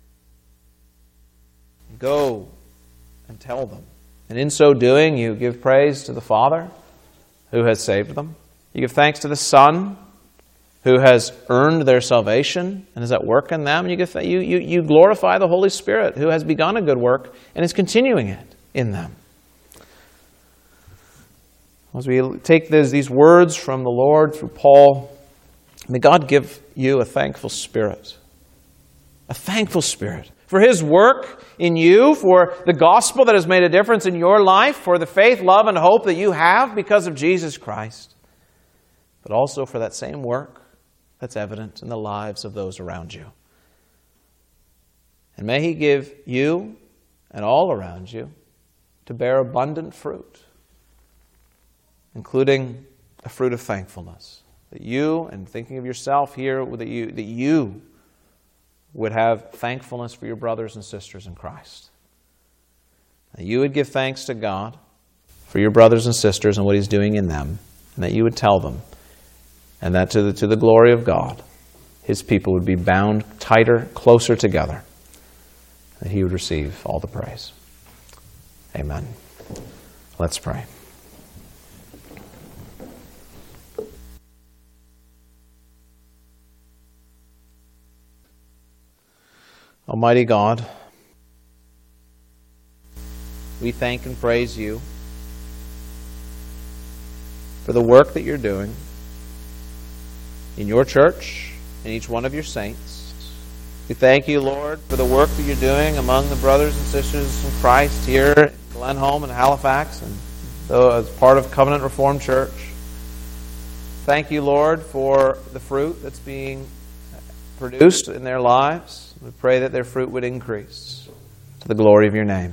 Speaker 1: Go and tell them. And in so doing, you give praise to the Father who has saved them. You give thanks to the Son who has earned their salvation and is at work in them. And you, give, you, you, you glorify the Holy Spirit who has begun a good work and is continuing it in them. As we take this, these words from the Lord through Paul, may God give you a thankful spirit. A thankful spirit for His work in you, for the gospel that has made a difference in your life, for the faith, love, and hope that you have because of Jesus Christ, but also for that same work that's evident in the lives of those around you. And may He give you and all around you to bear abundant fruit, including a fruit of thankfulness. That you, and thinking of yourself here, that you, that you would have thankfulness for your brothers and sisters in Christ. That you would give thanks to God for your brothers and sisters and what He's doing in them, and that you would tell them, and that to the, to the glory of God, His people would be bound tighter, closer together, that He would receive all the praise. Amen. Let's pray. Almighty God, we thank and praise You for the work that You're doing in Your church and each one of Your saints. We thank You, Lord, for the work that You're doing among the brothers and sisters in Christ here at Glenholm and Halifax, and as part of Covenant Reformed Church. Thank You, Lord, for the fruit that's being produced in their lives. We pray that their fruit would increase to the glory of your name.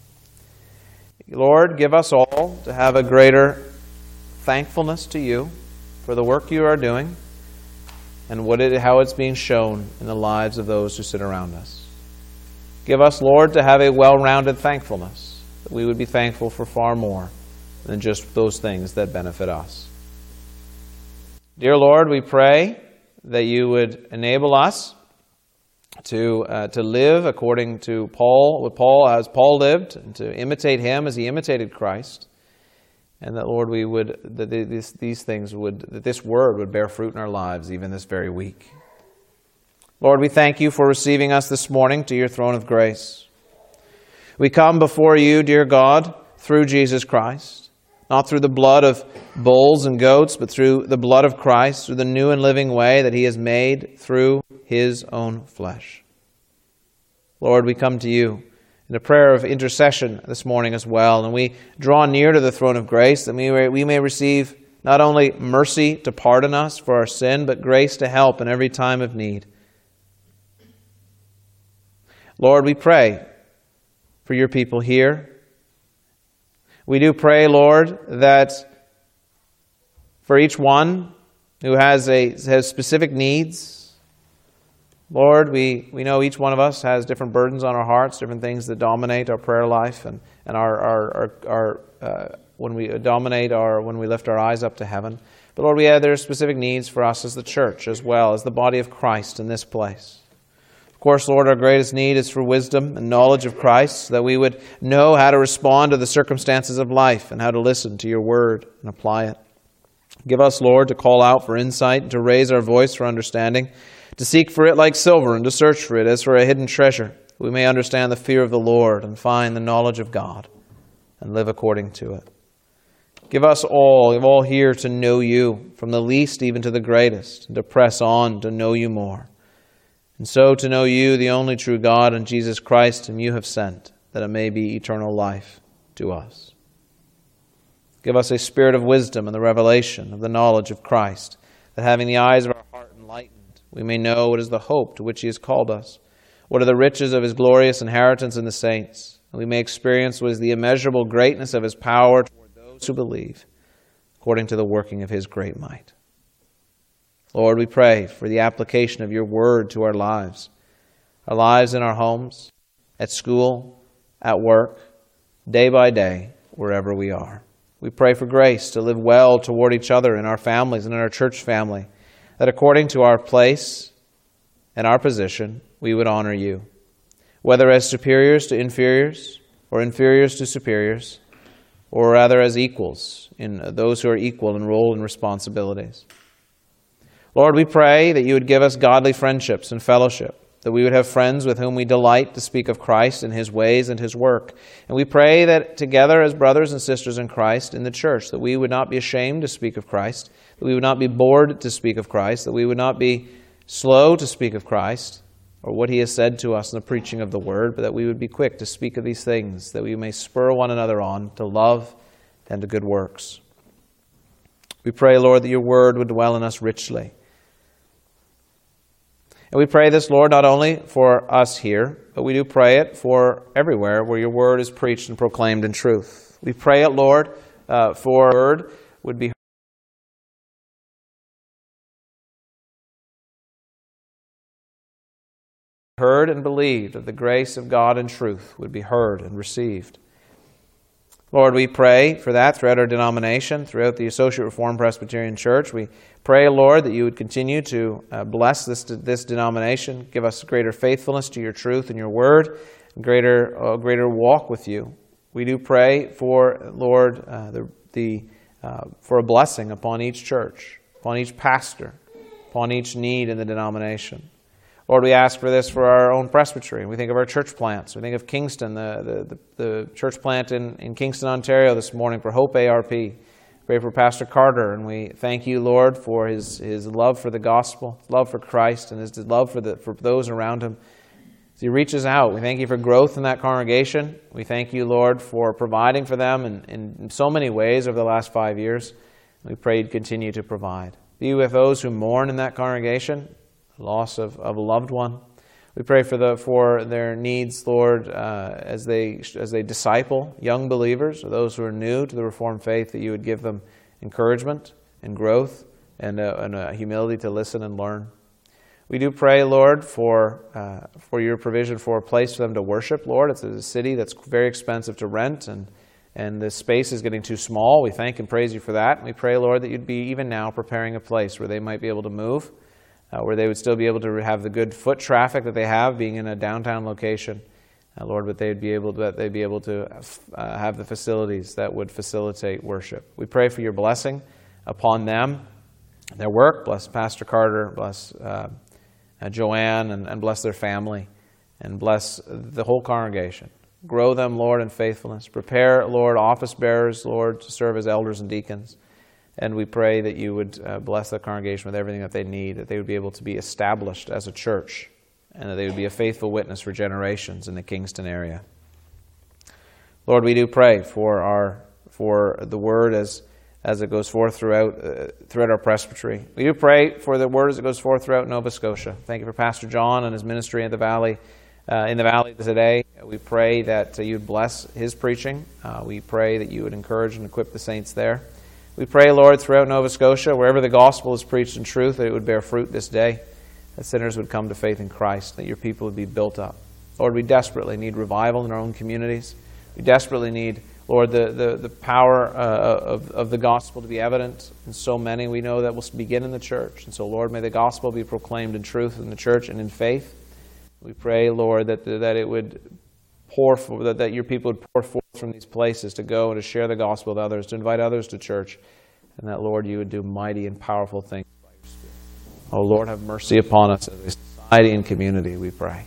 Speaker 1: Lord, give us all to have a greater thankfulness to you for the work you are doing and what it, how it's being shown in the lives of those who sit around us. Give us, Lord, to have a well-rounded thankfulness, that we would be thankful for far more than just those things that benefit us. Dear Lord, we pray that you would enable us to uh, to live according to Paul, what Paul as Paul lived, and to imitate him as he imitated Christ, and that Lord, we would that these these things would that this word would bear fruit in our lives even this very week. Lord, we thank you for receiving us this morning to your throne of grace. We come before you, dear God, through Jesus Christ, not through the blood of bulls and goats, but through the blood of Christ, through the new and living way that he has made through his own flesh. Lord, we come to you in a prayer of intercession this morning as well, and we draw near to the throne of grace that we, we may receive not only mercy to pardon us for our sin, but grace to help in every time of need. Lord, we pray for your people here. We do pray, Lord, that for each one who has a has specific needs, Lord, we, we know each one of us has different burdens on our hearts, different things that dominate our prayer life and, and our, our, our, our uh, when we dominate our when we lift our eyes up to heaven. But Lord, we have there are specific needs for us as the church, as well as the body of Christ in this place. Of course, Lord, our greatest need is for wisdom and knowledge of Christ, so that we would know how to respond to the circumstances of life and how to listen to your word and apply it. Give us, Lord, to call out for insight, to raise our voice for understanding, to seek for it like silver and to search for it as for a hidden treasure, that we may understand the fear of the Lord and find the knowledge of God and live according to it. Give us all, give all here to know you, from the least even to the greatest, and to press on to know you more. And so to know you, the only true God, and Jesus Christ, whom you have sent, that it may be eternal life to us. Give us a spirit of wisdom and the revelation of the knowledge of Christ, that having the eyes of our heart enlightened, we may know what is the hope to which he has called us, what are the riches of his glorious inheritance in the saints, and we may experience what is the immeasurable greatness of his power toward those who believe, according to the working of his great might. Lord, we pray for the application of your word to our lives, our lives in our homes, at school, at work, day by day, wherever we are. We pray for grace to live well toward each other in our families and in our church family, that according to our place and our position, we would honor you, whether as superiors to inferiors or inferiors to superiors, or rather as equals in those who are equal in role and responsibilities. Lord, we pray that you would give us godly friendships and fellowship, that we would have friends with whom we delight to speak of Christ and his ways and his work. And we pray that together as brothers and sisters in Christ in the church, that we would not be ashamed to speak of Christ, that we would not be bored to speak of Christ, that we would not be slow to speak of Christ or what he has said to us in the preaching of the word, but that we would be quick to speak of these things, that we may spur one another on to love and to good works. We pray, Lord, that your word would dwell in us richly. And we pray this, Lord, not only for us here, but we do pray it for everywhere where your word is preached and proclaimed in truth. We pray it, Lord, uh, for your word would be heard and believed, that the grace of God and truth would be heard and received. Lord, we pray for that throughout our denomination, throughout the Associate Reformed Presbyterian Church. We pray, Lord, that you would continue to uh, bless this this denomination, give us greater faithfulness to your truth and your word, and greater uh, greater walk with you. We do pray for, Lord, uh, the the uh, for a blessing upon each church, upon each pastor, upon each need in the denomination. Lord, we ask for this for our own presbytery. We think of our church plants. We think of Kingston, the, the, the church plant in, in Kingston, Ontario this morning for Hope A R P. Pray for Pastor Carter, and we thank you, Lord, for his, his love for the gospel, love for Christ, and his love for, the, for those around him. As he reaches out, we thank you for growth in that congregation. We thank you, Lord, for providing for them in, in so many ways over the last five years. We pray you'd continue to provide. Be with those who mourn in that congregation, loss of, of a loved one. We pray for the for their needs, Lord, uh, as they as they disciple young believers or those who are new to the Reformed faith, that you would give them encouragement and growth and a, and a humility to listen and learn. We do pray, Lord, for uh, for your provision for a place for them to worship, Lord. It's a city that's very expensive to rent, and and the space is getting too small. We thank and praise you for that. And we pray, Lord, that you'd be even now preparing a place where they might be able to move, Uh, where they would still be able to have the good foot traffic that they have, being in a downtown location, uh, Lord, but they'd be able to, that they'd be able to uh, have the facilities that would facilitate worship. We pray for your blessing upon them, their work. Bless Pastor Carter, bless uh, uh, Joanne, and, and bless their family, and bless the whole congregation. Grow them, Lord, in faithfulness. Prepare, Lord, office bearers, Lord, to serve as elders and deacons. And we pray that you would uh, bless the congregation with everything that they need, that they would be able to be established as a church, and that they would be a faithful witness for generations in the Kingston area. Lord, we do pray for our for the word as as it goes forth throughout uh, throughout our presbytery. We do pray for the word as it goes forth throughout Nova Scotia. Thank you for Pastor John and his ministry in the valley uh, in the valley today. We pray that uh, you'd bless his preaching. Uh, we pray that you would encourage and equip the saints there. We pray, Lord, throughout Nova Scotia, wherever the gospel is preached in truth, that it would bear fruit this day, that sinners would come to faith in Christ, that your people would be built up. Lord, we desperately need revival in our own communities. We desperately need, Lord, the, the, the power uh, of, of the gospel to be evident in so many. We know that will begin in the church. And so, Lord, may the gospel be proclaimed in truth in the church and in faith. We pray, Lord, that, that it would pour for, that, that your people would pour forth from these places to go and to share the gospel with others, to invite others to church, and that, Lord, you would do mighty and powerful things by your Spirit. Oh, Lord, have mercy upon us as a society and community, we pray.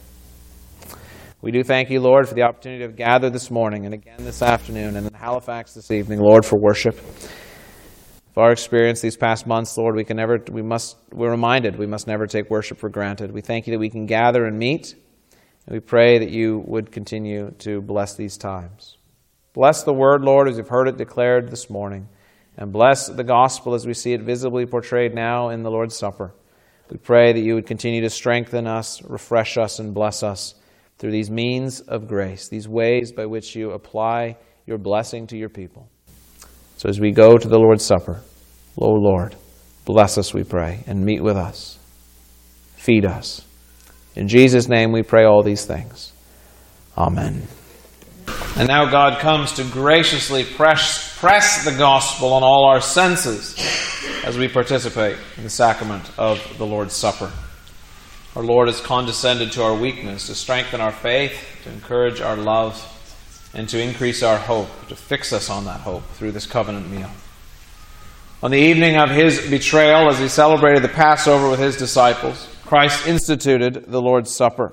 Speaker 1: We do thank you, Lord, for the opportunity to gather this morning and again this afternoon and in Halifax this evening, Lord, for worship. For our experience these past months, Lord, we can never, we must, we're reminded we must never take worship for granted. We thank you that we can gather and meet. And we pray that you would continue to bless these times. Bless the word, Lord, as we've heard it declared this morning. And bless the gospel as we see it visibly portrayed now in the Lord's Supper. We pray that you would continue to strengthen us, refresh us, and bless us through these means of grace, these ways by which you apply your blessing to your people. So as we go to the Lord's Supper, O Lord, bless us, we pray, and meet with us. Feed us. In Jesus' name we pray all these things. Amen. And now God comes to graciously press, press the gospel on all our senses as we participate in the sacrament of the Lord's Supper. Our Lord has condescended to our weakness, to strengthen our faith, to encourage our love, and to increase our hope, to fix us on that hope through this covenant meal. On the evening of his betrayal, as he celebrated the Passover with his disciples, Christ instituted the Lord's Supper.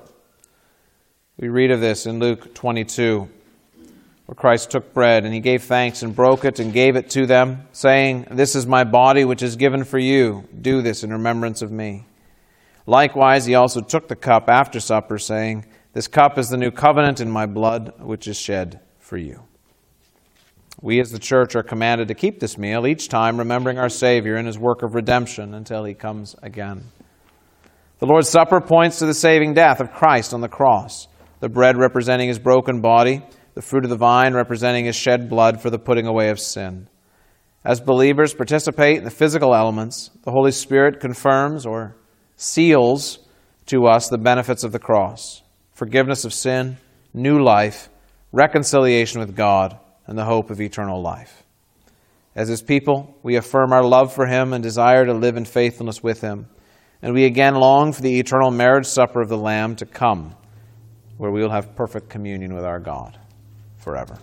Speaker 1: We read of this in Luke twenty-two, where Christ took bread, and he gave thanks and broke it and gave it to them, saying, "This is my body which is given for you. Do this in remembrance of me." Likewise, he also took the cup after supper, saying, "This cup is the new covenant in my blood, which is shed for you." We as the church are commanded to keep this meal each time, remembering our Savior and his work of redemption until he comes again. The Lord's Supper points to the saving death of Christ on the cross, the bread representing his broken body, the fruit of the vine representing his shed blood for the putting away of sin. As believers participate in the physical elements, the Holy Spirit confirms or seals to us the benefits of the cross: forgiveness of sin, new life, reconciliation with God, and the hope of eternal life. As his people, we affirm our love for him and desire to live in faithfulness with him. And we again long for the eternal marriage supper of the Lamb to come, where we will have perfect communion with our God forever.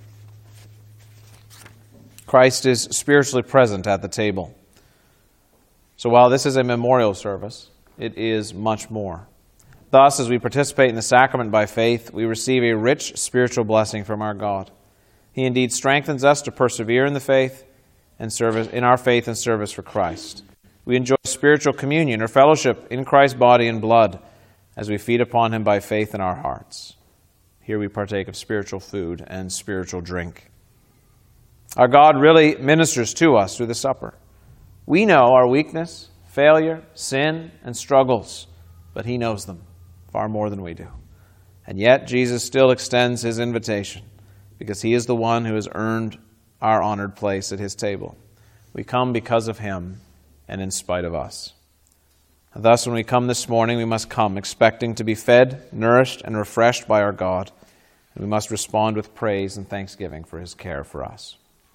Speaker 1: Christ is spiritually present at the table. So while this is a memorial service, it is much more. Thus, as we participate in the sacrament by faith, we receive a rich spiritual blessing from our God. He indeed strengthens us to persevere in the faith and service, in our faith and service for Christ. We enjoy spiritual communion or fellowship in Christ's body and blood as we feed upon him by faith in our hearts. Here we partake of spiritual food and spiritual drink. Our God really ministers to us through the supper. We know our weakness, failure, sin, and struggles, but he knows them. far more than we do. And yet Jesus still extends his invitation because he is the one who has earned our honored place at his table. We come because of him and in spite of us. And thus, when we come this morning, we must come expecting to be fed, nourished, and refreshed by our God. And we must respond with praise and thanksgiving for his care for us.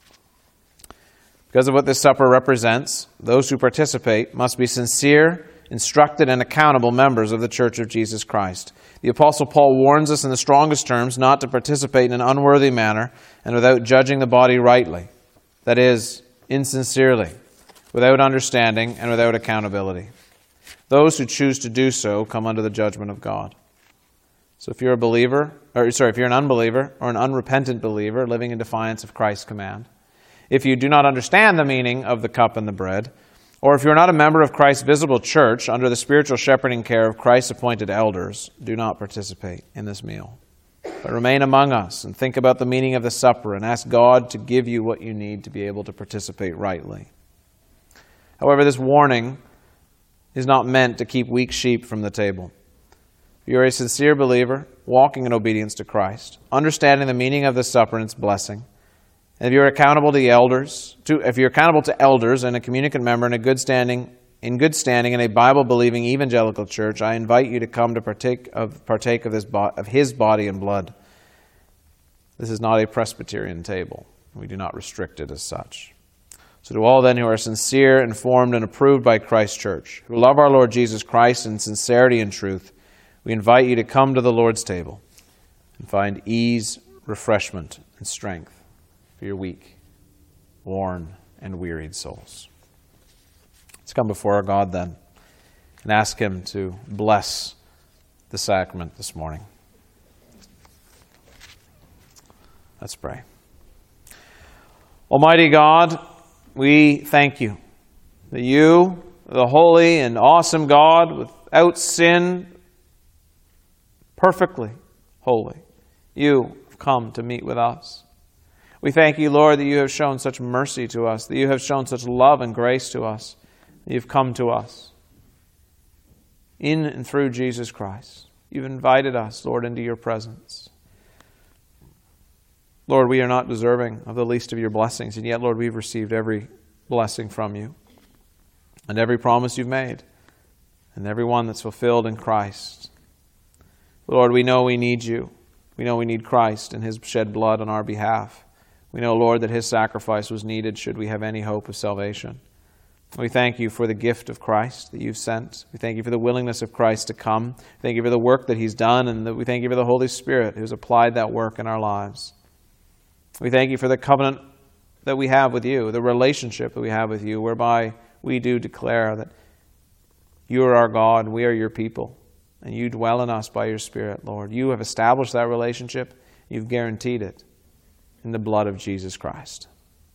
Speaker 1: Because of what this supper represents, those who participate must be sincere, instructed, and accountable members of the Church of Jesus Christ. The Apostle Paul warns us in the strongest terms not to participate in an unworthy manner and without judging the body rightly, that is, insincerely, without understanding, and without accountability. Those who choose to do so come under the judgment of God. So if you're a believer, or sorry, if you're an unbeliever or an unrepentant believer living in defiance of Christ's command, if you do not understand the meaning of the cup and the bread, or if you're not a member of Christ's visible church under the spiritual shepherding care of Christ's appointed elders, do not participate in this meal. But remain among us and think about the meaning of the supper and ask God to give you what you need to be able to participate rightly. However, this warning is not meant to keep weak sheep from the table. If you are a sincere believer, walking in obedience to Christ, understanding the meaning of the supper and its blessing, and if you're accountable to the elders, to, if you're accountable to elders and a communicant member in a good standing, in good standing in a Bible-believing evangelical church, I invite you to come to partake of partake of this of His body and blood. This is not a Presbyterian table. We do not restrict it as such. So to all then who are sincere, informed, and approved by Christ's church, who love our Lord Jesus Christ in sincerity and truth, we invite you to come to the Lord's table and find ease, refreshment, and strength for your weak, worn, and wearied souls. Let's come before our God then and ask Him to bless the sacrament this morning. Let's pray. Almighty God, we thank you that you, the holy and awesome God, without sin, perfectly holy, you have come to meet with us. We thank you, Lord, that you have shown such mercy to us, that you have shown such love and grace to us, that you've come to us in and through Jesus Christ. You've invited us, Lord, into your presence. Lord, we are not deserving of the least of your blessings, and yet, Lord, we've received every blessing from you and every promise you've made and every one that's fulfilled in Christ. Lord, we know we need you. We know we need Christ and His shed blood on our behalf. We know, Lord, that His sacrifice was needed should we have any hope of salvation. We thank you for the gift of Christ that you've sent. We thank you for the willingness of Christ to come. Thank you for the work that He's done, and that we thank you for the Holy Spirit who's applied that work in our lives. We thank you for the covenant that we have with you, the relationship that we have with you, whereby we do declare that you are our God, we are your people, and you dwell in us by your Spirit, Lord. You have established that relationship. You've guaranteed it in the blood of Jesus Christ.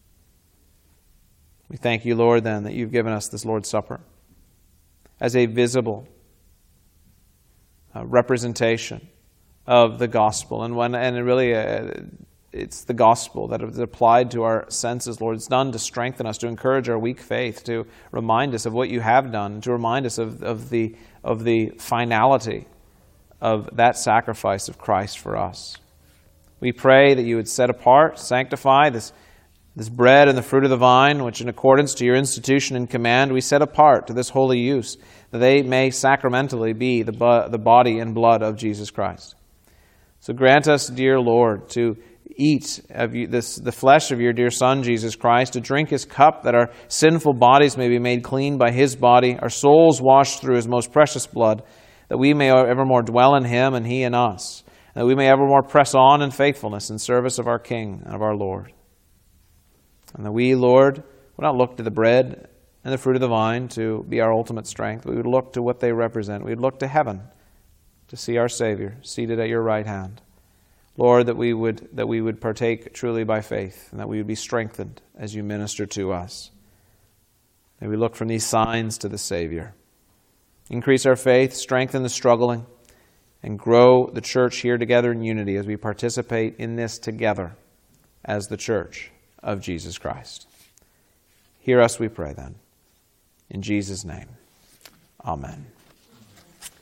Speaker 1: We thank you, Lord, then, that you've given us this Lord's Supper as a visible uh, representation of the gospel. And when and really uh, it's the gospel that is applied to our senses, Lord. It's done to strengthen us, to encourage our weak faith, to remind us of what you have done, to remind us of, of, the, of the finality of that sacrifice of Christ for us. We pray that you would set apart, sanctify this This bread and the fruit of the vine, which in accordance to your institution and command we set apart to this holy use, that they may sacramentally be the, bu- the body and blood of Jesus Christ. So grant us, dear Lord, to eat of you, this, the flesh of your dear Son, Jesus Christ, to drink His cup, that our sinful bodies may be made clean by His body, our souls washed through His most precious blood, that we may evermore dwell in Him and He in us, and that we may evermore press on in faithfulness in service of our King and of our Lord. And that we, Lord, would not look to the bread and the fruit of the vine to be our ultimate strength. We would look to what they represent. We would look to heaven to see our Savior seated at your right hand. Lord, that we would that we would partake truly by faith, and that we would be strengthened as you minister to us. May we look from these signs to the Savior. Increase our faith, strengthen the struggling, and grow the church here together in unity as we participate in this together as the church of Jesus Christ. Hear us, we pray then. In Jesus' name, amen.